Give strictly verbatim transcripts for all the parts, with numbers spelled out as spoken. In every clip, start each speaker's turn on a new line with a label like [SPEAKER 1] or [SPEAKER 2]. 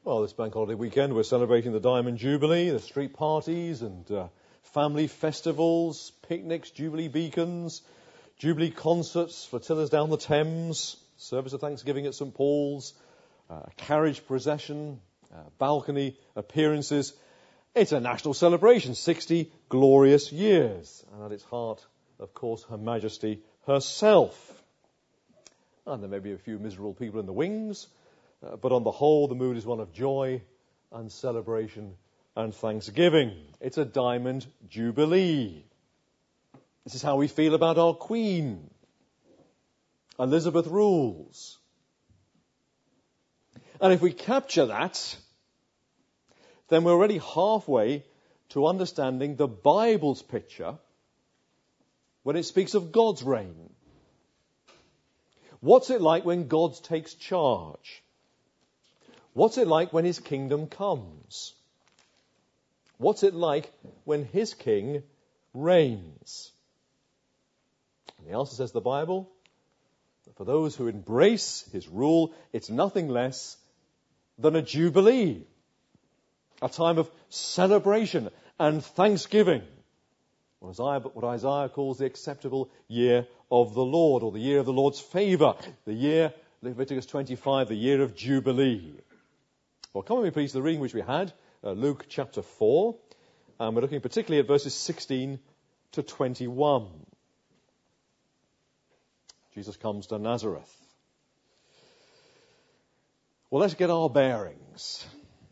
[SPEAKER 1] Well, this bank holiday weekend we're celebrating the Diamond Jubilee, the street parties and uh, family festivals, picnics, Jubilee beacons, Jubilee concerts, flotillas down the Thames, service of Thanksgiving at St Paul's, uh, a carriage procession, uh, balcony appearances. It's a national celebration, sixty glorious years. And at its heart, of course, Her Majesty herself. And there may be a few miserable people in the wings, uh, but on the whole, the mood is one of joy and celebration and thanksgiving. It's a Diamond Jubilee. This is how we feel about our Queen. Elizabeth rules. And if we capture that, then we're already halfway to understanding the Bible's picture when it speaks of God's reign. What's it like when God takes charge? What's it like when his kingdom comes? What's it like when his king reigns? And the answer, says the Bible, that for those who embrace his rule, it's nothing less than a jubilee, a time of celebration and thanksgiving. What Isaiah, what Isaiah calls the acceptable year of the Lord, or the year of the Lord's favour, the year, Leviticus twenty-five, the year of Jubilee. Well, come with me please to the reading which we had, uh, Luke chapter four, and we're looking particularly at verses sixteen to twenty-one. Jesus comes to Nazareth. Well, let's get our bearings.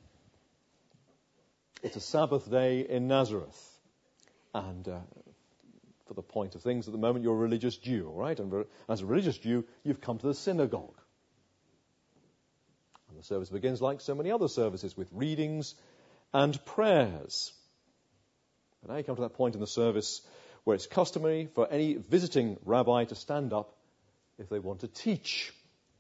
[SPEAKER 1] It's a Sabbath day in Nazareth. And uh, for the point of things, at the moment, you're a religious Jew, all right? And as a religious Jew, you've come to the synagogue. And the service begins like so many other services, with readings and prayers. And now you come to that point in the service where it's customary for any visiting rabbi to stand up if they want to teach.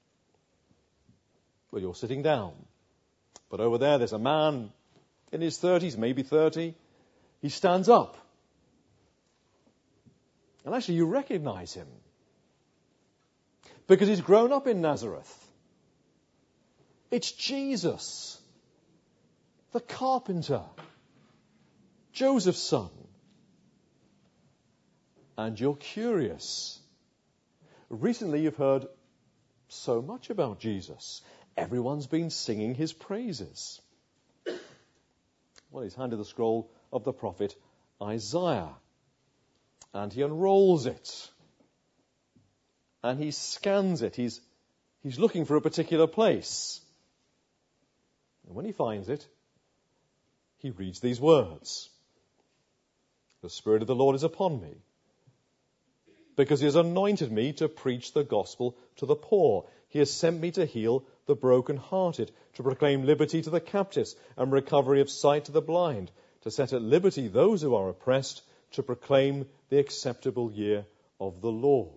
[SPEAKER 1] Well, you're sitting down. But over there, there's a man in his thirties, maybe thirty. He stands up. And actually, you recognize him. Because he's grown up in Nazareth. It's Jesus, the carpenter, Joseph's son. And you're curious. Recently, you've heard so much about Jesus. Everyone's been singing his praises. Well, he's handed the scroll of the prophet Isaiah. And he unrolls it. And he scans it. He's, he's looking for a particular place. And when he finds it, he reads these words. The Spirit of the Lord is upon me, because he has anointed me to preach the gospel to the poor. He has sent me to heal the brokenhearted, to proclaim liberty to the captives and recovery of sight to the blind, to set at liberty those who are oppressed, to proclaim the acceptable year of the Lord.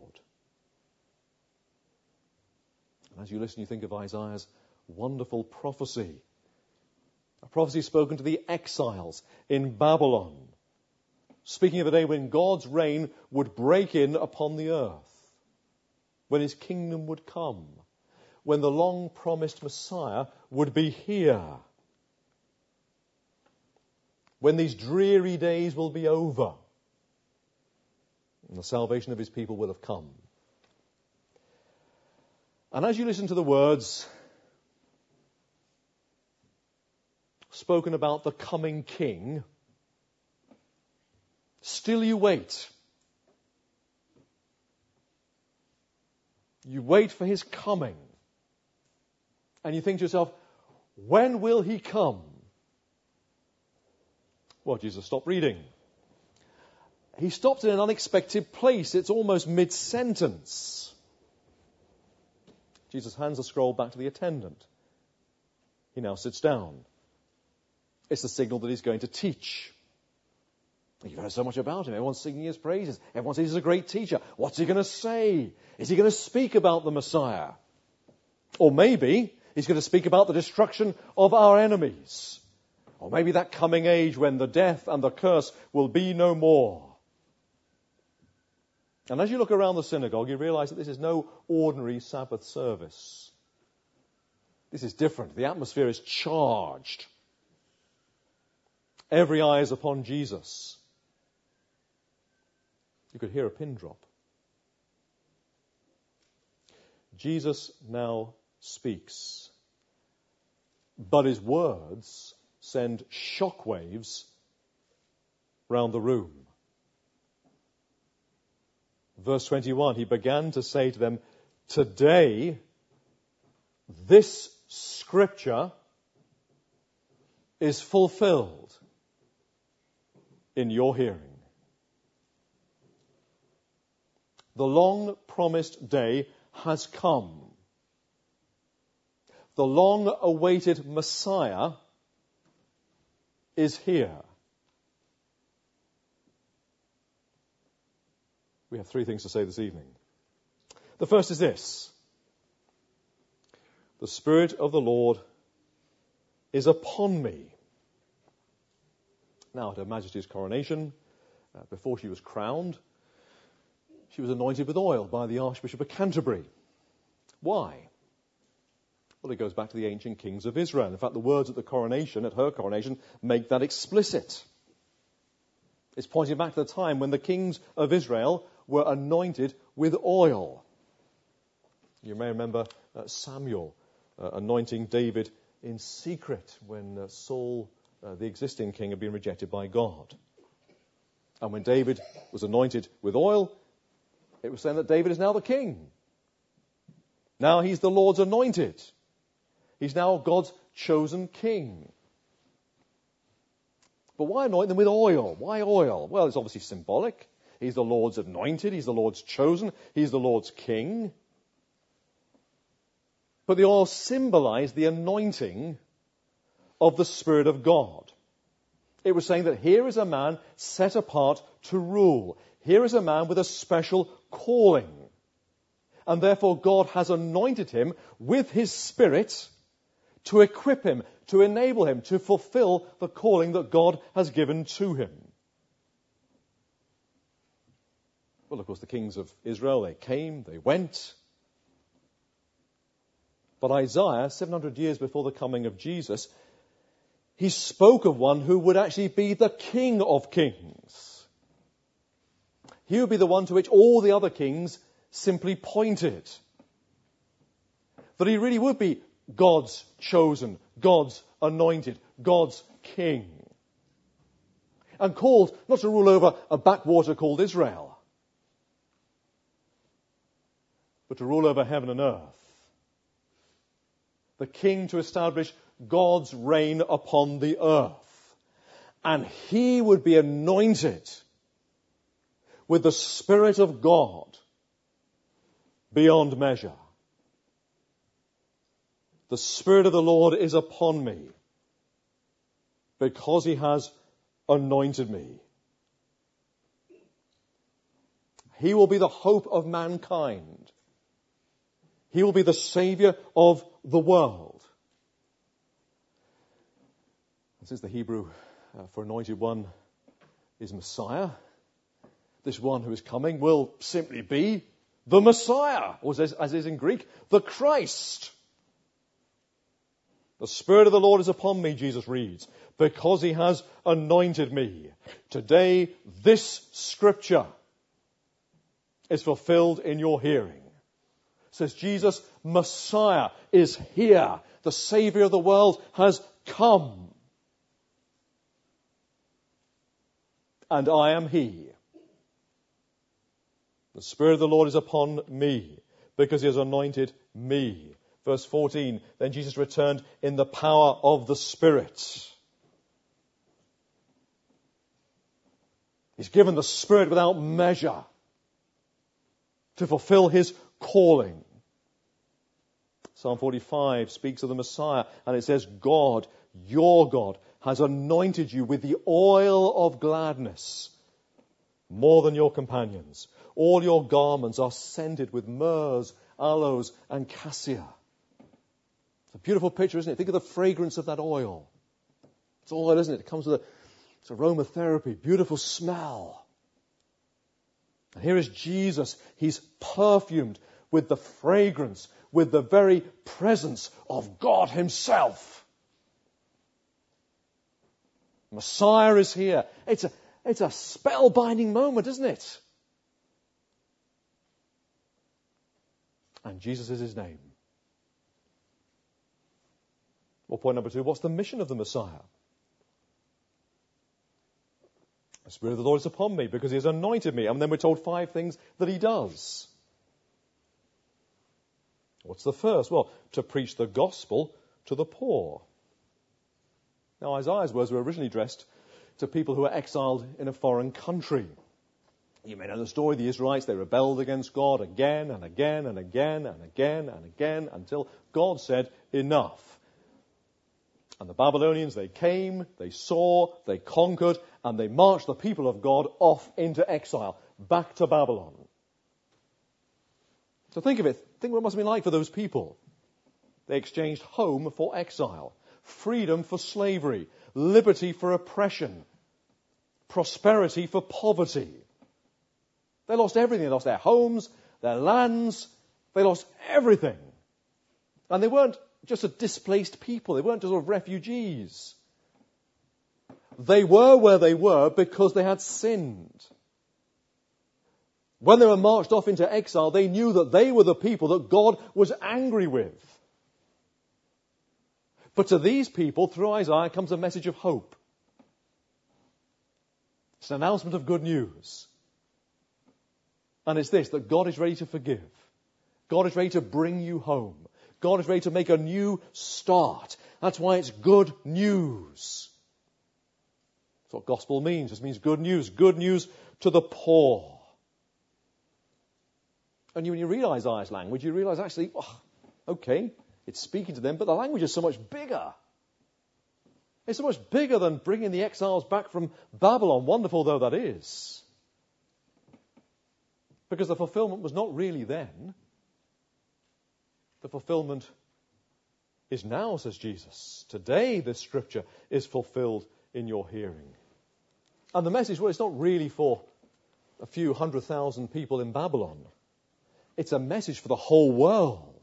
[SPEAKER 1] And as you listen, you think of Isaiah's wonderful prophecy. A prophecy spoken to the exiles in Babylon, speaking of a day when God's reign would break in upon the earth, when his kingdom would come, when the long-promised Messiah would be here, when these dreary days will be over, and the salvation of his people will have come. And as you listen to the words spoken about the coming king, still you wait. You wait for his coming. And you think to yourself, when will he come? Well, Jesus stopped reading. He stopped in an unexpected place. It's almost mid-sentence. Jesus hands the scroll back to the attendant. He now sits down. It's the signal that he's going to teach. You've heard so much about him. Everyone's singing his praises. Everyone says he's a great teacher. What's he going to say? Is he going to speak about the Messiah? Or maybe he's going to speak about the destruction of our enemies. Or maybe that coming age when the death and the curse will be no more. And as you look around the synagogue, you realize that this is no ordinary Sabbath service. This is different. The atmosphere is charged. Every eye is upon Jesus. You could hear a pin drop. Jesus now speaks, but his words send shockwaves round the room. Verse twenty-one, he began to say to them, today, this scripture is fulfilled in your hearing. The long-promised day has come. The long-awaited Messiah is here. We have three things to say this evening. The first is this. The Spirit of the Lord is upon me. Now, at Her Majesty's coronation, uh, before she was crowned, she was anointed with oil by the Archbishop of Canterbury. Why? Well, it goes back to the ancient kings of Israel. In fact, the words at the coronation, at her coronation, make that explicit. It's pointing back to the time when the kings of Israel were anointed with oil. You may remember uh, Samuel uh, anointing David in secret when uh, Saul, uh, the existing king, had been rejected by God. And when David was anointed with oil, it was saying that David is now the king. Now he's the Lord's anointed. He's now God's chosen king. But why anoint them with oil? Why oil? Well, it's obviously symbolic. He's the Lord's anointed. He's the Lord's chosen. He's the Lord's king. But the oil symbolized the anointing of the Spirit of God. It was saying that here is a man set apart to rule. Here is a man with a special calling. And therefore God has anointed him with his Spirit to equip him, to enable him to fulfill the calling that God has given to him. Well, of course, the kings of Israel, they came, they went. But Isaiah, seven hundred years before the coming of Jesus, he spoke of one who would actually be the King of Kings. He would be the one to which all the other kings simply pointed. That he really would be God's chosen, God's anointed, God's king. And called not to rule over a backwater called Israel, but to rule over heaven and earth. The king to establish God's reign upon the earth. And he would be anointed with the Spirit of God beyond measure. The Spirit of the Lord is upon me because he has anointed me. He will be the hope of mankind. He will be the Saviour of the world. This is the Hebrew uh, for anointed one is Messiah. This one who is coming will simply be the Messiah, or as, as is in Greek, the Christ. The Spirit of the Lord is upon me, Jesus reads, because he has anointed me. Today, this scripture is fulfilled in your hearing. It says Jesus, Messiah, is here. The Saviour of the world has come. And I am he. The Spirit of the Lord is upon me because he has anointed me. Verse fourteen, then Jesus returned in the power of the Spirit. He's given the Spirit without measure to fulfill his calling. Psalm forty-five speaks of the Messiah, and it says, God, your God, has anointed you with the oil of gladness more than your companions. All your garments are scented with myrrhs, aloes, and cassia. It's a beautiful picture, isn't it? Think of the fragrance of that oil. It's oil, isn't it? It comes with a, it's aromatherapy, beautiful smell. And here is Jesus. He's perfumed with the fragrance, with the very presence of God himself. Messiah is here. It's a, it's a spellbinding moment, isn't it? And Jesus is his name. Well, point number two, what's the mission of the Messiah? The Spirit of the Lord is upon me because he has anointed me. And then we're told five things that he does. What's the first? Well, to preach the gospel to the poor. Now, Isaiah's words were originally addressed to people who were exiled in a foreign country. You may know the story. The Israelites, they rebelled against God again and again and again and again and again until God said, enough. And the Babylonians, they came, they saw, they conquered, and they marched the people of God off into exile, back to Babylon. So think of it. Think what it must have been like for those people. They exchanged home for exile, freedom for slavery, liberty for oppression, prosperity for poverty. They lost everything. They lost their homes, their lands. They lost everything. And they weren't just a displaced people. They weren't just sort of refugees. They were where they were because they had sinned. When they were marched off into exile, they knew that they were the people that God was angry with. But to these people, through Isaiah, comes a message of hope. It's an announcement of good news. And it's this, that God is ready to forgive. God is ready to bring you home. God is ready to make a new start. That's why it's good news. That's what gospel means. It means good news. Good news to the poor. And when you read Isaiah's language, you realize actually, oh, okay, it's speaking to them, but the language is so much bigger. It's so much bigger than bringing the exiles back from Babylon, wonderful though that is. Because the fulfillment was not really then. The fulfillment is now, says Jesus. Today this scripture is fulfilled in your hearing. And the message, well, it's not really for a few hundred thousand people in Babylon. It's a message for the whole world.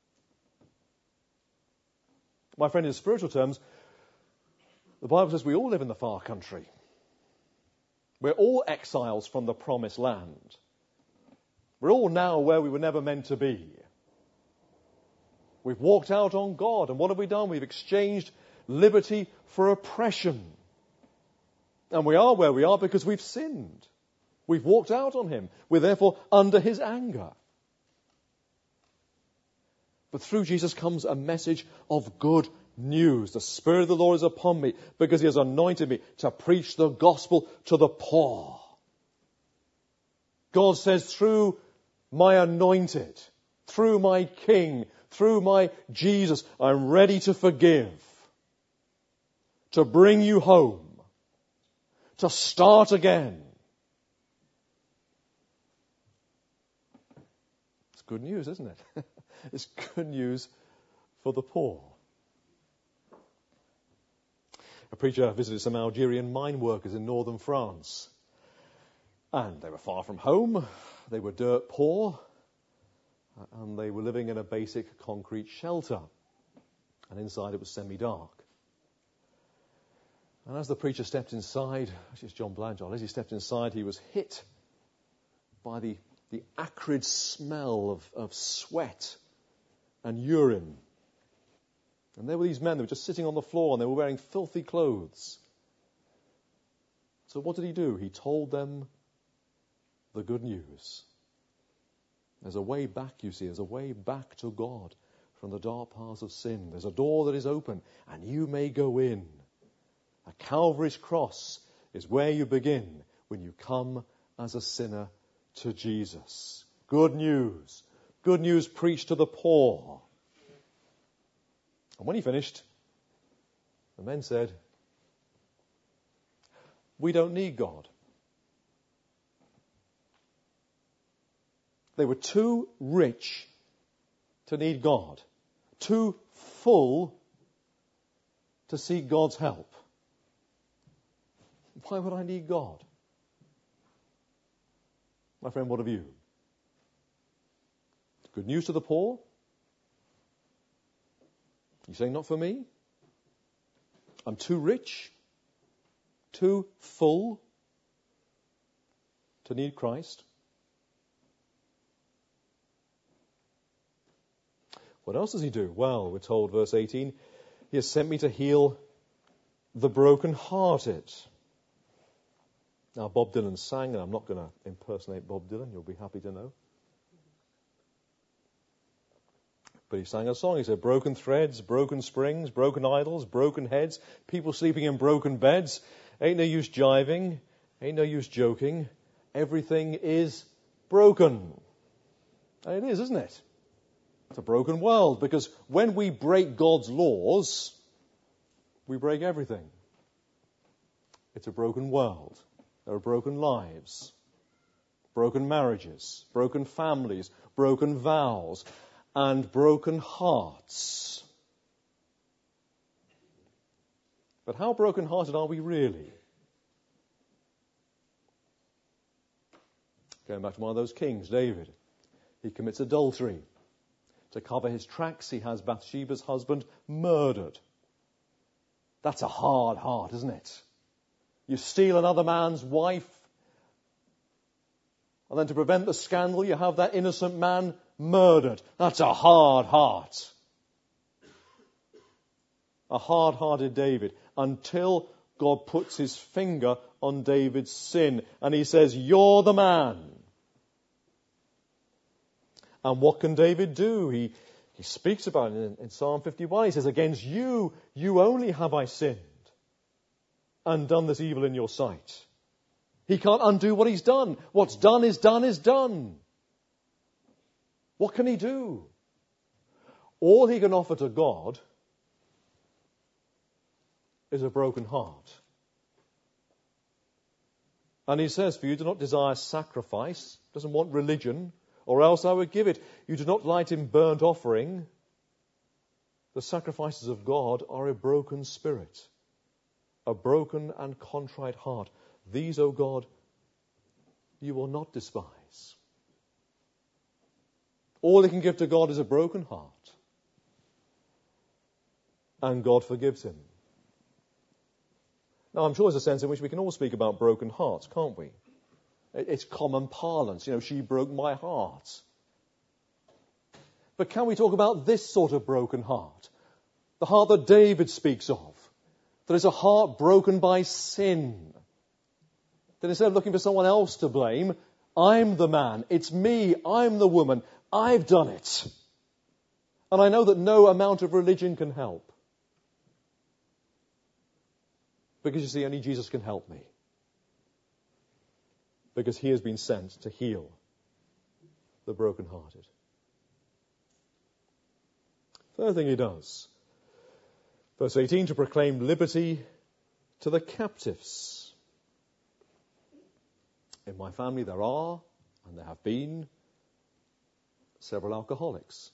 [SPEAKER 1] My friend, in spiritual terms, the Bible says we all live in the far country. We're all exiles from the promised land. We're all now where we were never meant to be. We've walked out on God, and what have we done? We've exchanged liberty for oppression. And we are where we are because we've sinned. We've walked out on him. We're therefore under his anger. But through Jesus comes a message of good news. The Spirit of the Lord is upon me because he has anointed me to preach the gospel to the poor. God says, through my anointed, through my King, through my Jesus, I'm ready to forgive, to bring you home, to start again. It's good news, isn't it? It's good news for the poor. A preacher visited some Algerian mine workers in northern France. And they were far from home, they were dirt poor, and they were living in a basic concrete shelter. And inside it was semi-dark. And as the preacher stepped inside, actually it's John Blanchard, as he stepped inside, he was hit by the, the acrid smell of, of sweat and urine. And there were these men, they were just sitting on the floor and they were wearing filthy clothes. So what did he do? He told them the good news. There's a way back, you see. There's a way back to God from the dark paths of sin. There's a door that is open and you may go in. A Calvary's cross is where you begin when you come as a sinner to Jesus. Good news. Good news preached to the poor. And when he finished, the men said, we don't need God. They were too rich to need God, too full to seek God's help. Why would I need God? My friend, what of you? Good news to the poor, You saying not for me? I'm too rich, too full to need Christ. What else does he do? Well, we're told, verse eighteen, he has sent me to heal the brokenhearted. Now, Bob Dylan sang, and I'm not going to impersonate Bob Dylan, you'll be happy to know. But he sang a song. He said, broken threads, broken springs, broken idols, broken heads, people sleeping in broken beds. Ain't no use jiving, ain't no use joking. Everything is broken. And it is, isn't it? It's a broken world, because when we break God's laws, we break everything. It's a broken world. There are broken lives, broken marriages, broken families, broken vows, and broken hearts. But how broken-hearted are we really? Going back to one of those kings, David. He commits adultery. To cover his tracks, he has Bathsheba's husband murdered. That's a hard heart, isn't it? You steal another man's wife, and then to prevent the scandal, you have that innocent man murdered. That's a hard heart. A hard-hearted David, until God puts his finger on David's sin, and he says, you're the man. And what can David do? He, he speaks about it in, in Psalm fifty-one. He says, against you, you only have I sinned and done this evil in your sight. He can't undo what he's done. What's done is done is done. What can he do? All he can offer to God is a broken heart. And he says, for you do not desire sacrifice, doesn't want religion, or else I would give it. You do not delight in burnt offering. The sacrifices of God are a broken spirit, a broken and contrite heart. These, O God, you will not despise. All he can give to God is a broken heart. And God forgives him. Now, I'm sure there's a sense in which we can all speak about broken hearts, can't we? It's common parlance. You know, she broke my heart. But can we talk about this sort of broken heart? The heart that David speaks of. That is a heart broken by sin. That instead of looking for someone else to blame, I'm the man, it's me, I'm the woman, I've done it. And I know that no amount of religion can help. Because you see, only Jesus can help me. Because he has been sent to heal the brokenhearted. Third thing he does. Verse eighteen, to proclaim liberty to the captives. In my family there are, and there have been, several alcoholics.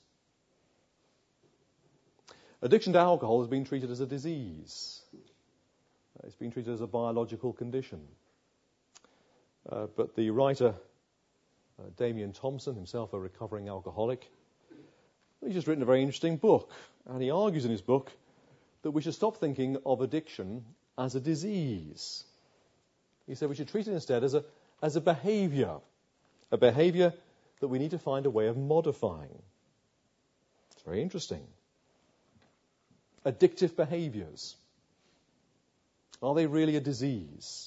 [SPEAKER 1] Addiction to alcohol has been treated as a disease. It's been treated as a biological condition. Uh, but the writer, uh, Damian Thompson, himself a recovering alcoholic, he's just written a very interesting book. And he argues in his book that we should stop thinking of addiction as a disease. He said we should treat it instead as a, as a behavior. A behavior that we need to find a way of modifying. It's very interesting. Addictive behaviors. Are they really a disease?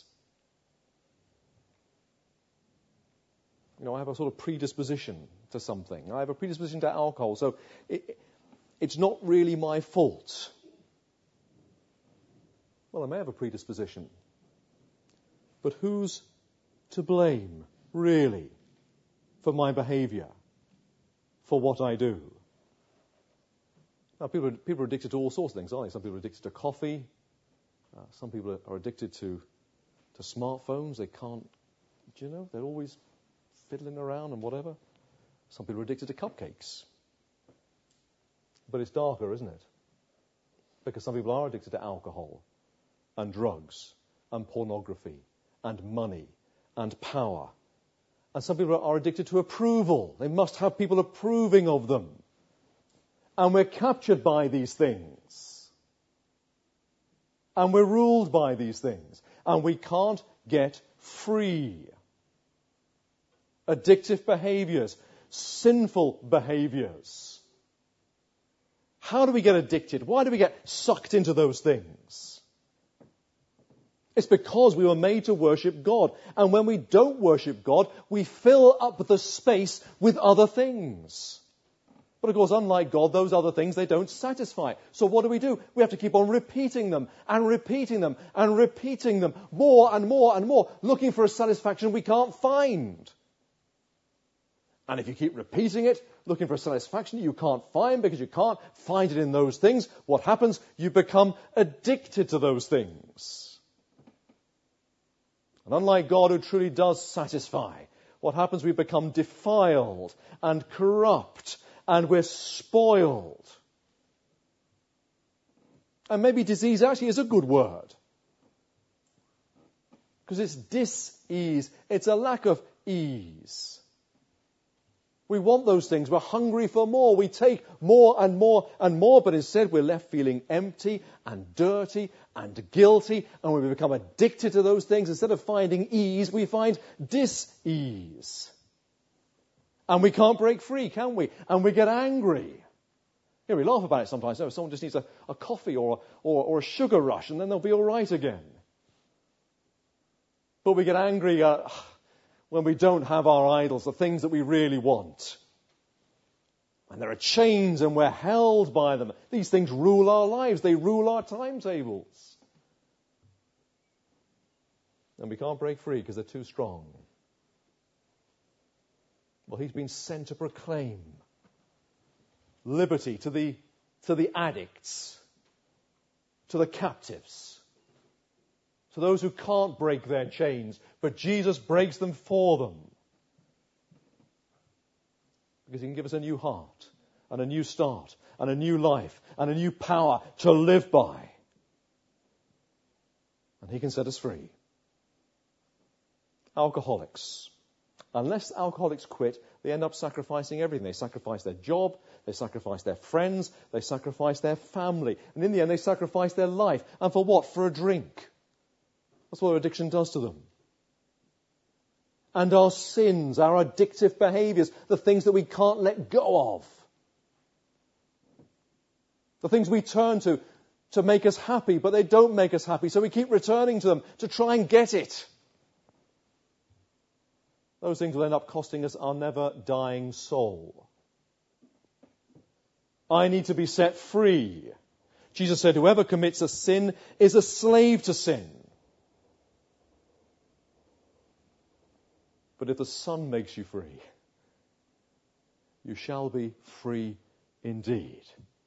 [SPEAKER 1] You know, I have a sort of predisposition to something. I have a predisposition to alcohol, so it, it's not really my fault. Well, I may have a predisposition. But who's to blame, really, for my behavior, for what I do? Now, people are, people are addicted to all sorts of things, aren't they? Some people are addicted to coffee. Uh, some people are addicted to, to smartphones. They can't, do you know, they're always fiddling around and whatever. Some people are addicted to cupcakes. But it's darker, isn't it? Because some people are addicted to alcohol and drugs and pornography and money and power. And some people are addicted to approval. They must have people approving of them. And we're captured by these things. And we're ruled by these things. And we can't get free. Addictive behaviors, sinful behaviors. How do we get addicted? Why do we get sucked into those things? It's because we were made to worship God. And when we don't worship God, we fill up the space with other things. But of course, unlike God, those other things, they don't satisfy. So what do we do? We have to keep on repeating them and repeating them and repeating them more and more and more, looking for a satisfaction we can't find. And if you keep repeating it, looking for a satisfaction you can't find because you can't find it in those things, what happens? You become addicted to those things. And unlike God, who truly does satisfy, what happens? We become defiled and corrupt, and we're spoiled. And maybe disease actually is a good word, because it's dis-ease. It's a lack of ease. We want those things. We're hungry for more. We take more and more and more, but instead we're left feeling empty and dirty and guilty, and when we become addicted to those things, instead of finding ease, we find dis-ease. And we can't break free, can we? And we get angry. Yeah, we laugh about it sometimes. No, someone just needs a, a coffee or, or, or a sugar rush, and then they'll be all right again. But we get angry uh, when we don't have our idols, the things that we really want. And there are chains, and we're held by them. These things rule our lives. They rule our timetables. And we can't break free because they're too strong. Well, he's been sent to proclaim liberty to the, to the addicts, to the captives, to those who can't break their chains, but Jesus breaks them for them. Because he can give us a new heart, and a new start, and a new life, and a new power to live by. And he can set us free. Alcoholics. Unless alcoholics quit, they end up sacrificing everything. They sacrifice their job, they sacrifice their friends, they sacrifice their family. And in the end, they sacrifice their life. And for what? For a drink. That's what addiction does to them. And our sins, our addictive behaviors, the things that we can't let go of. The things we turn to to make us happy, but they don't make us happy. So we keep returning to them to try and get it. Those things will end up costing us our never-dying soul. I need to be set free. Jesus said, whoever commits a sin is a slave to sin. But if the Son makes you free, you shall be free indeed.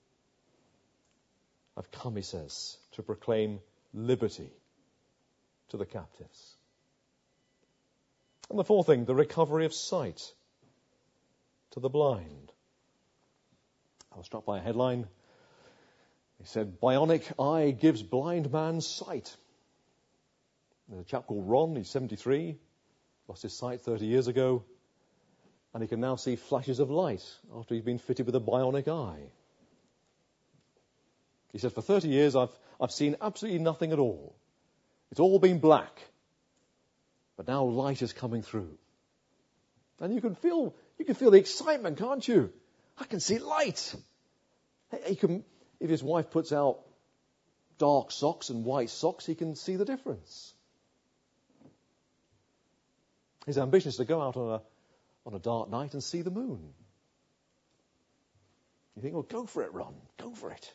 [SPEAKER 1] I've come, he says, to proclaim liberty to the captives. And the fourth thing, the recovery of sight to the blind. I was struck by a headline. He said, bionic eye gives blind man sight. There's a chap called Ron, he's seventy-three, lost his sight thirty years ago, and he can now see flashes of light after he's been fitted with a bionic eye. He said, for thirty years I've, I've seen absolutely nothing at all. It's all been black. But now light is coming through. And you can feel you can feel the excitement, can't you? I can see light. He can, if his wife puts out dark socks and white socks, he can see the difference. His ambition is to go out on a on a dark night and see the moon. You think, well, go for it, Ron. Go for it.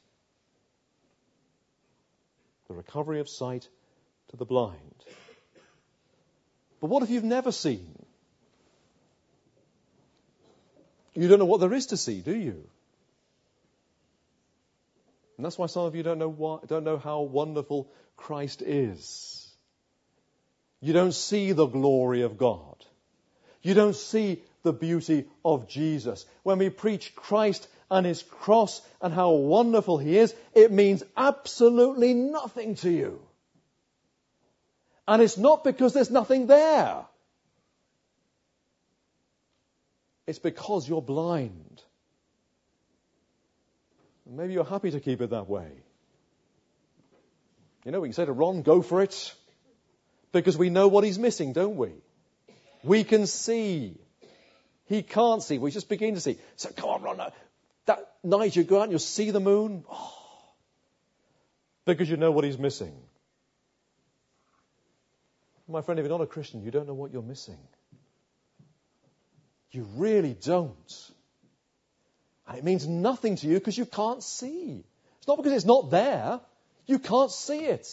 [SPEAKER 1] The recovery of sight to the blind. But what if you've never seen? You don't know what there is to see, do you? And that's why some of you don't know what, don't know how wonderful Christ is. You don't see the glory of God. You don't see the beauty of Jesus. When we preach Christ and his cross and how wonderful he is, it means absolutely nothing to you. And it's not because there's nothing there. It's because you're blind. Maybe you're happy to keep it that way. You know, we can say to Ron, go for it. Because we know what he's missing, don't we? We can see. He can't see. We just begin to see. So come on, Ron. That night you go out and you'll see the moon. Oh, because you know what he's missing. My friend, if you're not a Christian, you don't know what you're missing. You really don't. And it means nothing to you because you can't see. It's not because it's not there. You can't see it.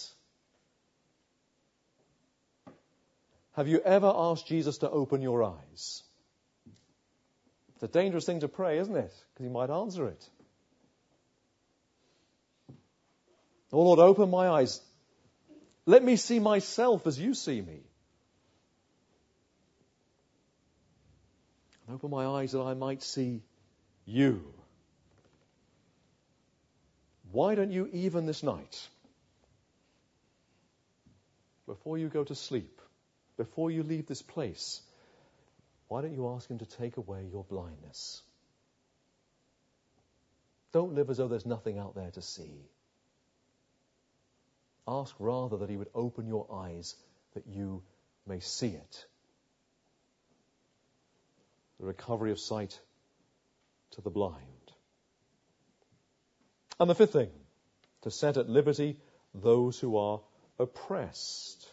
[SPEAKER 1] Have you ever asked Jesus to open your eyes? It's a dangerous thing to pray, isn't it? Because he might answer it. Oh Lord, open my eyes. Let me see myself as you see me. And open my eyes that I might see you. Why don't you, even this night, before you go to sleep, before you leave this place, why don't you ask him to take away your blindness? Don't live as though there's nothing out there to see. Ask rather that he would open your eyes that you may see it. The recovery of sight to the blind. And the fifth thing, to set at liberty those who are oppressed.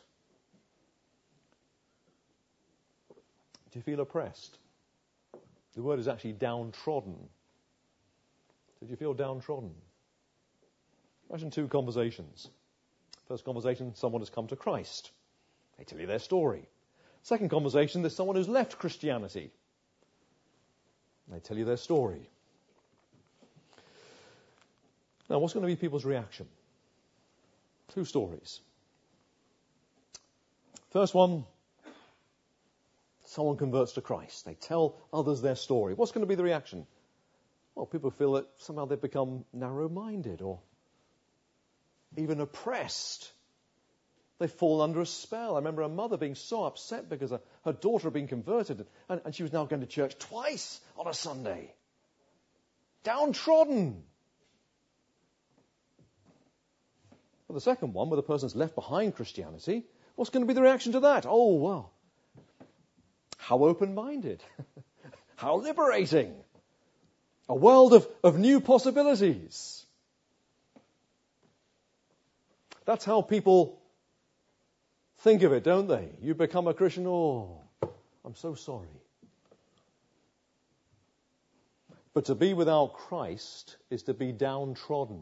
[SPEAKER 1] Do you feel oppressed? The word is actually downtrodden. Did you feel downtrodden? Imagine two conversations. First conversation, someone has come to Christ. They tell you their story. Second conversation, there's someone who's left Christianity. They tell you their story. Now, what's going to be people's reaction? Two stories. First one, someone converts to Christ. They tell others their story. What's going to be the reaction? Well, people feel that somehow they've become narrow-minded or even oppressed. They've fallen under a spell. I remember a mother being so upset because her, her daughter had been converted and, and she was now going to church twice on a Sunday. Downtrodden. Well, the second one, where the person's left behind Christianity, what's going to be the reaction to that? Oh, well, how open-minded. How liberating. A world of, of new possibilities. That's how people think of it, don't they? You become a Christian, oh, I'm so sorry. But to be without Christ is to be downtrodden.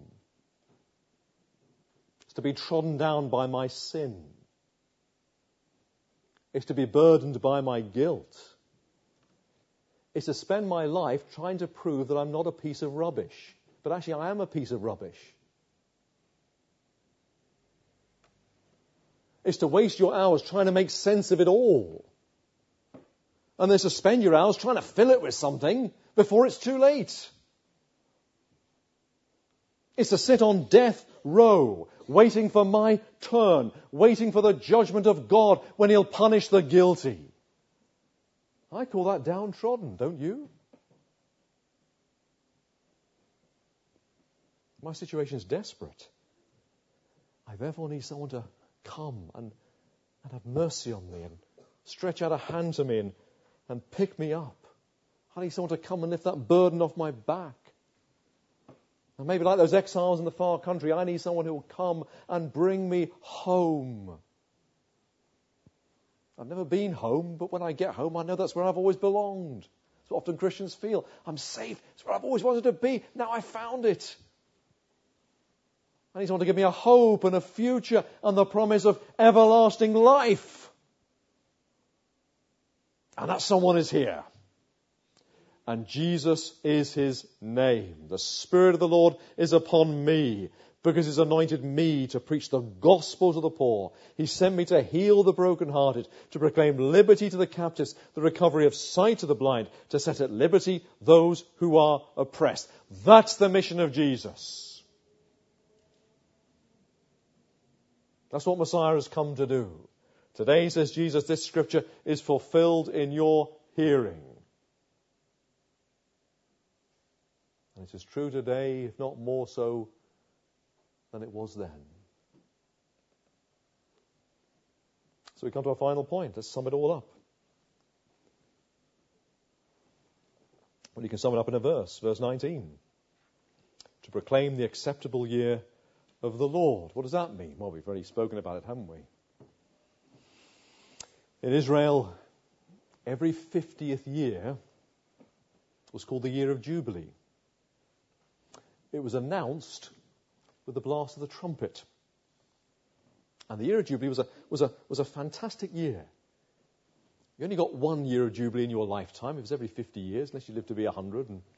[SPEAKER 1] It's to be trodden down by my sin. It's to be burdened by my guilt. It's to spend my life trying to prove that I'm not a piece of rubbish. But actually I am a piece of rubbish. It's to waste your hours trying to make sense of it all. And then to spend your hours trying to fill it with something before it's too late. It's to sit on death row, waiting for my turn, waiting for the judgment of God when he'll punish the guilty. I call that downtrodden, don't you? My situation is desperate. I therefore need someone to come and, and have mercy on me and stretch out a hand to me and, and pick me up. I need someone to come and lift that burden off my back. And maybe like those exiles in the far country, I need someone who will come and bring me home. I've never been home, but when I get home, I know that's where I've always belonged. That's what often Christians feel. I'm safe. It's where I've always wanted to be. Now I found it. I need someone to give me a hope and a future and the promise of everlasting life. And that someone is here. And Jesus is his name. The Spirit of the Lord is upon me because he's anointed me to preach the gospel to the poor. He sent me to heal the brokenhearted, to proclaim liberty to the captives, the recovery of sight to the blind, to set at liberty those who are oppressed. That's the mission of Jesus. That's what Messiah has come to do. Today, says Jesus, this scripture is fulfilled in your hearing. And it is true today, if not more so than it was then. So we come to our final point. Let's sum it all up. Well, you can sum it up in a verse, verse nineteen. To proclaim the acceptable year of the Lord. What does that mean? Well, we've already spoken about it, haven't we? In Israel, every fiftieth year was called the year of Jubilee. It was announced with the blast of the trumpet. And the year of Jubilee was a, was a, was a fantastic year. You only got one year of Jubilee in your lifetime. It was every fifty years, unless you lived to be one hundred. And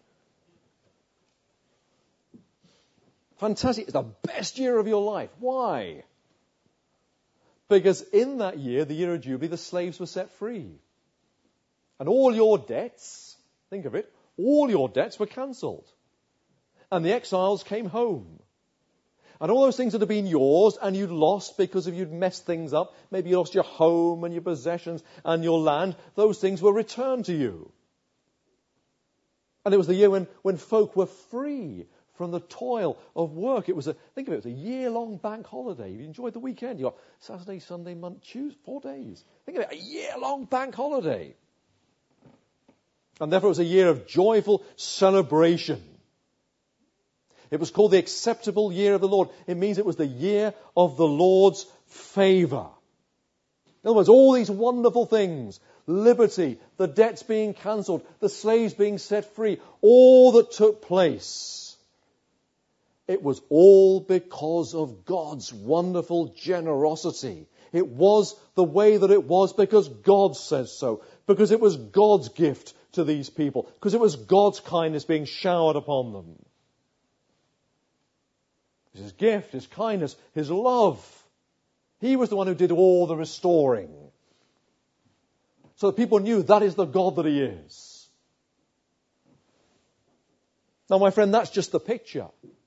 [SPEAKER 1] fantastic. It's the best year of your life. Why? Because in that year, the year of Jubilee, the slaves were set free. And all your debts, think of it, all your debts were cancelled. And the exiles came home. And all those things that had been yours and you'd lost because of you'd messed things up, maybe you lost your home and your possessions and your land, those things were returned to you. And it was the year when, when folk were free from the toil of work. It was a, think of it, it was a year-long bank holiday. You enjoyed the weekend. You got Saturday, Sunday, Monday, Tuesday, four days. Think of it, a year-long bank holiday. And therefore it was a year of joyful celebration. It was called the acceptable year of the Lord. It means it was the year of the Lord's favour. In other words, all these wonderful things, liberty, the debts being cancelled, the slaves being set free, all that took place, it was all because of God's wonderful generosity. It was the way that it was because God says so, because it was God's gift to these people, because it was God's kindness being showered upon them. His gift, His kindness, His love. He was the one who did all the restoring. So that people knew that is the God that He is. Now, my friend, that's just the picture.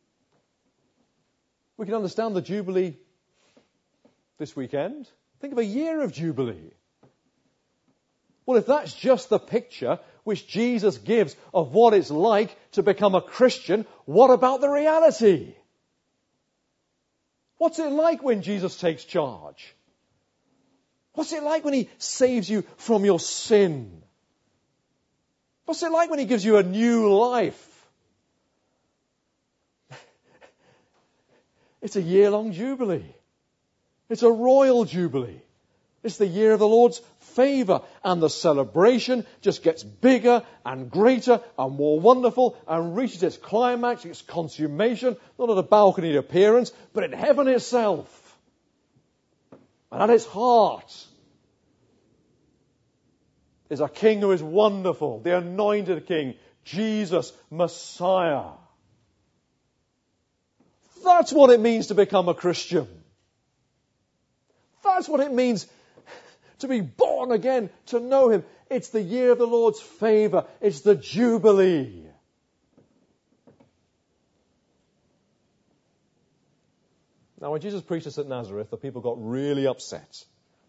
[SPEAKER 1] We can understand the Jubilee this weekend. Think of a year of Jubilee. Well, if that's just the picture which Jesus gives of what it's like to become a Christian, what about the reality? What's it like when Jesus takes charge? What's it like when He saves you from your sin? What's it like when He gives you a new life? It's a year-long jubilee. It's a royal jubilee. It's the year of the Lord's favour. And the celebration just gets bigger and greater and more wonderful and reaches its climax, its consummation, not at a balcony appearance, but in heaven itself. And at its heart is a King who is wonderful, the anointed King, Jesus, Messiah. That's what it means to become a Christian. That's what it means to be born again, to know Him. It's the year of the Lord's favour. It's the Jubilee. Now, when Jesus preached this at Nazareth, the people got really upset.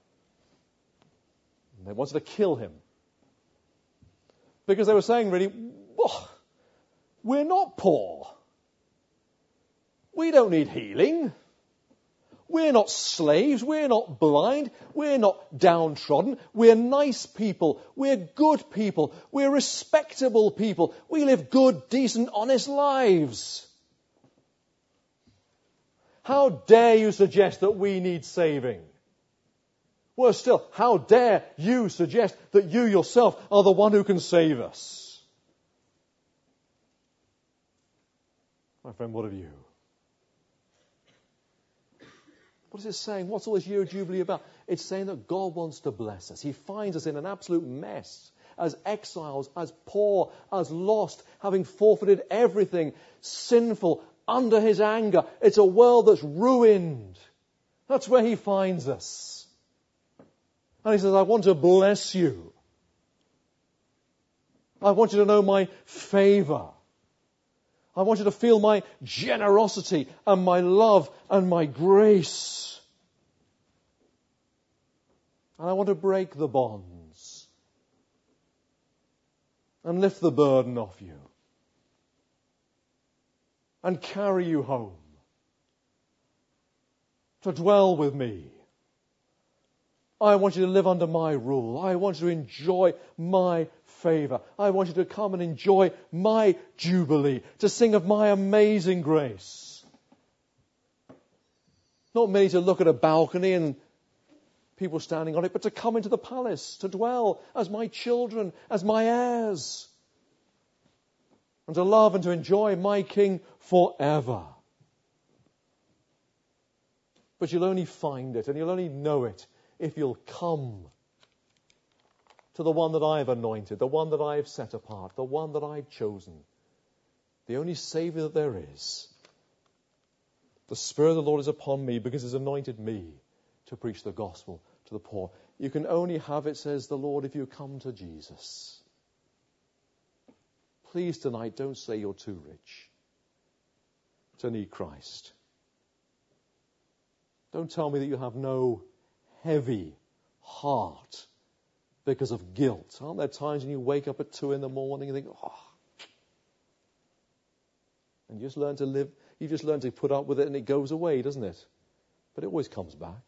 [SPEAKER 1] They wanted to kill Him. Because they were saying, really, oh, we're not poor. We don't need healing. We're not slaves. We're not blind. We're not downtrodden. We're nice people. We're good people. We're respectable people. We live good, decent, honest lives. How dare you suggest that we need saving? Worse still, how dare you suggest that you yourself are the one who can save us? My friend, what of you? What is it saying? What's all this year of Jubilee about? It's saying that God wants to bless us. He finds us in an absolute mess, as exiles, as poor, as lost, having forfeited everything, sinful, under His anger. It's a world that's ruined. That's where He finds us. And He says, I want to bless you. I want you to know my favour. I want you to feel my generosity and my love and my grace. And I want to break the bonds and lift the burden off you. and carry you home, to dwell with me. I want you to live under my rule. I want you to enjoy my favor. I want you to come and enjoy my jubilee, to sing of my amazing grace. Not merely to look at a balcony and people standing on it, but to come into the palace, to dwell as my children, as my heirs, and to love and to enjoy my King forever. But you'll only find it and you'll only know it if you'll come to the one that I've anointed, the one that I've set apart, the one that I've chosen, the only Saviour that there is. The Spirit of the Lord is upon me because He's anointed me to preach the gospel to the poor. You can only have it, says the Lord, if you come to Jesus. Please tonight, don't say you're too rich to need Christ. Don't tell me that you have no heavy heart because of guilt. Aren't there times when you wake up at two in the morning and think, oh, and you just learn to live, you just learn to put up with it and it goes away, doesn't it? But it always comes back.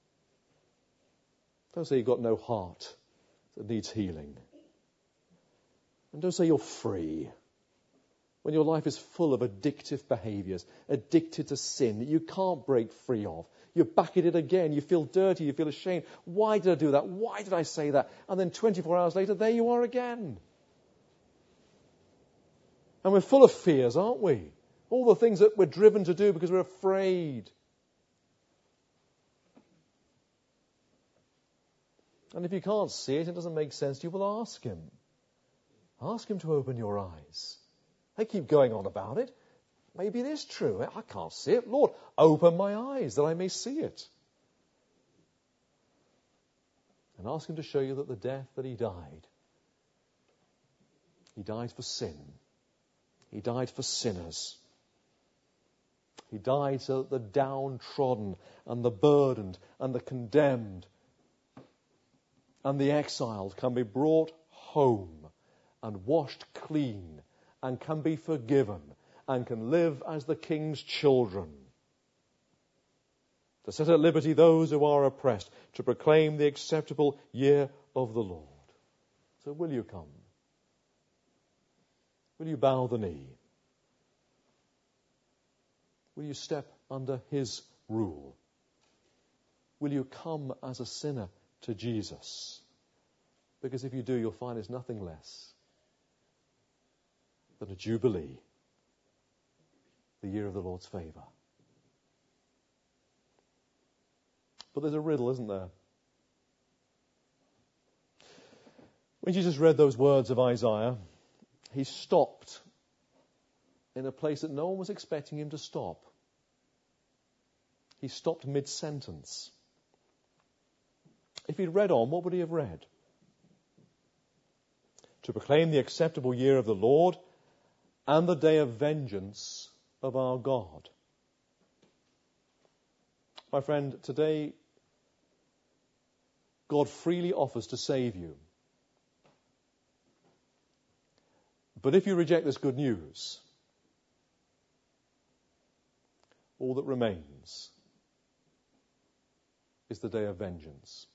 [SPEAKER 1] Don't say you've got no heart that needs healing. And don't say you're free when your life is full of addictive behaviors, addicted to sin that you can't break free of. You're back at it again. You feel dirty. You feel ashamed. Why did I do that? Why did I say that? And then twenty-four hours later, there you are again. And we're full of fears, aren't we? All the things that we're driven to do because we're afraid. And if you can't see it, it doesn't make sense, you will ask Him. Ask Him to open your eyes. They keep going on about it. Maybe it is true. I can't see it. Lord, open my eyes that I may see it. And ask Him to show you that the death that He died, He died for sin. He died for sinners. He died so that the downtrodden and the burdened and the condemned and the exiled can be brought home and washed clean and can be forgiven and can live as the King's children. To set at liberty those who are oppressed, to proclaim the acceptable year of the Lord. So will you come? Will you bow the knee? Will you step under His rule? Will you come as a sinner to Jesus? Because if you do, you'll find it's nothing less than a jubilee, the year of the Lord's favour. But there's a riddle, isn't there? When Jesus read those words of Isaiah, He stopped in a place that no one was expecting Him to stop. He stopped mid-sentence. If He'd read on, what would He have read? To proclaim the acceptable year of the Lord and the day of vengeance of our God. My friend, today God freely offers to save you. But if you reject this good news, all that remains is the day of vengeance.